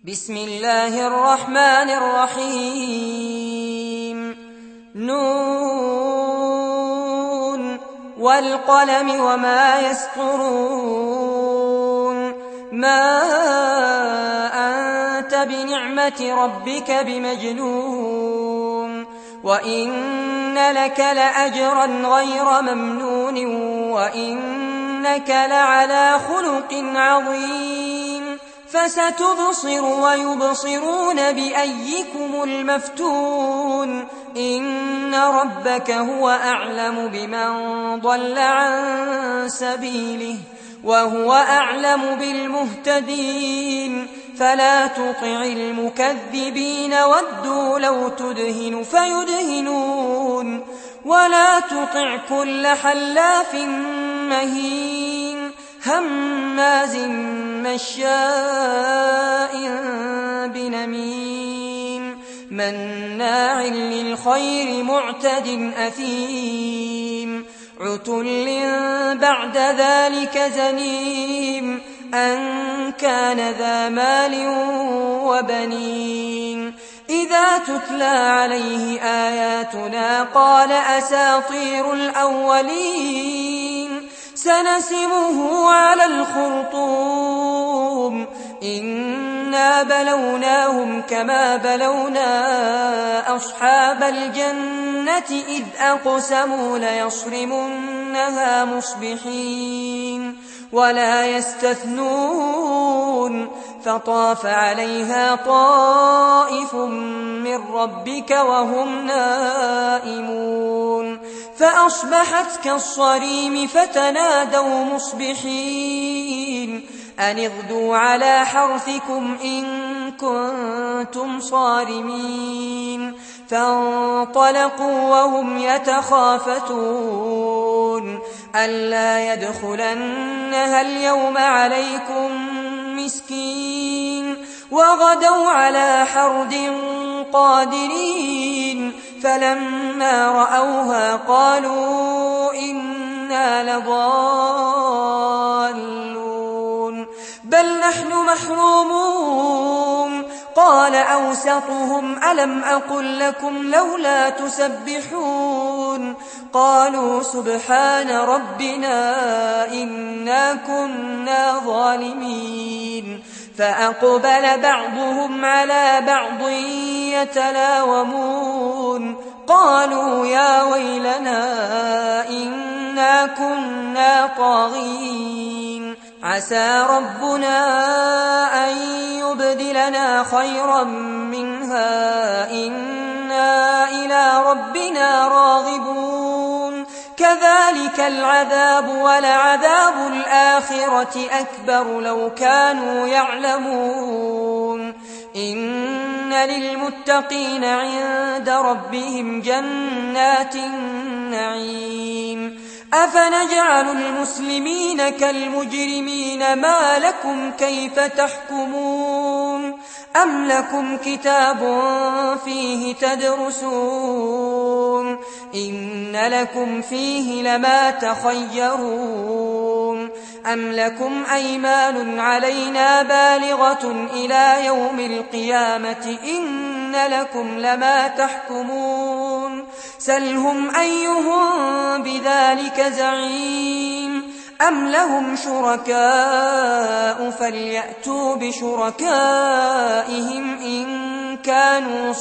بسم الله الرحمن الرحيم نون والقلم وما يسطرون ما أنت بنعمة ربك بمجنون وإن لك لأجرا غير ممنون وإنك لعلى خلق عظيم فستبصر ويبصرون بأيكم المفتون إن ربك هو أعلم بمن ضل عن سبيله وهو أعلم بالمهتدين فلا تطع المكذبين ودوا لو تدهن فيدهنون ولا تطع كل حلاف مهين هماز مشاء بنميم مناع للخير معتد أثيم عتل بعد ذلك زنيم أن كان ذا مال وبنين إذا تتلى عليه آياتنا قال أساطير الأولين سنسمه على الخرطوم إنا بلوناهم كما بلونا أصحاب الجنة إذ أقسموا ليصرمنها مصبحين ولا يستثنون فطاف عليها طائف من ربك وهم نائمون فأصبحت كالصريم فتنادوا مصبحين أن اغدوا على حرثكم إن كنتم صارمين فانطلقوا وهم يتخافتون ألا يدخلنها اليوم عليكم مسكين وغدوا على حرد قادرين فلما رأوها قالوا إنا لضالون بل نحن محرومون قال أوسطهم ألم أقل لكم لولا تسبحون قالوا سبحان ربنا إنا كنا ظالمين فأقبل بعضهم على بعض يتلاومون قالوا يا ويلنا إنا كنا طاغين عسى ربنا أن يبدلنا خيرا منها إنا إلى ربنا راغبون كذلك العذاب ولعذاب الآخرة أكبر لو كانوا يعلمون إن للمتقين عند ربهم جنات النعيم أفنجعل المسلمين كالمجرمين ما لكم كيف تحكمون أم لكم كتاب فيه تدرسون إن لكم فيه لما تخيرون أم لكم أيمان علينا بالغة إلى يوم القيامة إن لكم لما تحكمون سلهم أيهم بذلك زعيم أم لهم شركاء فليأتوا بشركائهم إن كانوا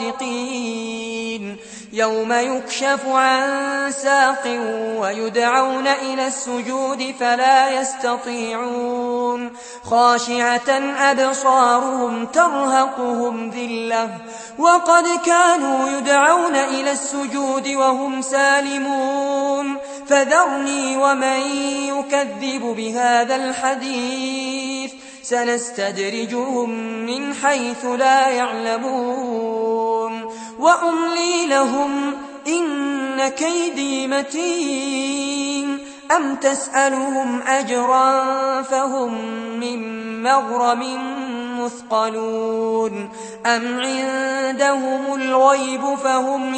صادقين يوم يكشف عن ساق ويدعون إلى السجود فلا يستطيعون خاشعة أبصارهم ترهقهم ذلة وقد كانوا يدعون إلى السجود وهم سالمون فذرني ومن يكذب بهذا الحديث سنستدرجهم من حيث لا يعلمون وأملي لهم إن كيدي متين أم تسألهم أجرا فهم من مغرم مثقلون أم عندهم الغيب فهم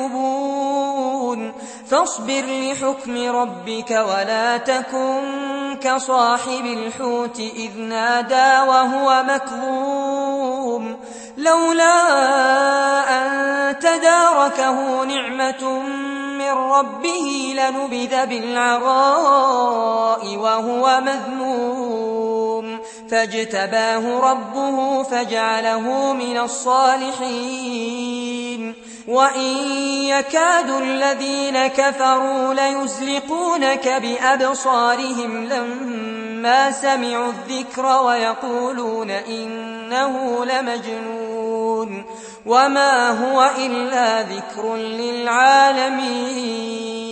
يكتبون فاصبر لحكم ربك ولا تكن كصاحب الحوت إذ نادى وهو مكظوم لولا أن تداركه نعمة من ربه لنبذ بالعراء وهو مذموم فاجتباه ربه فجعله من الصالحين وإن يكاد الذين كفروا ليزلقونك بأبصارهم لما سمعوا الذكر ويقولون إنه لمجنون وما هو إلا ذكر للعالمين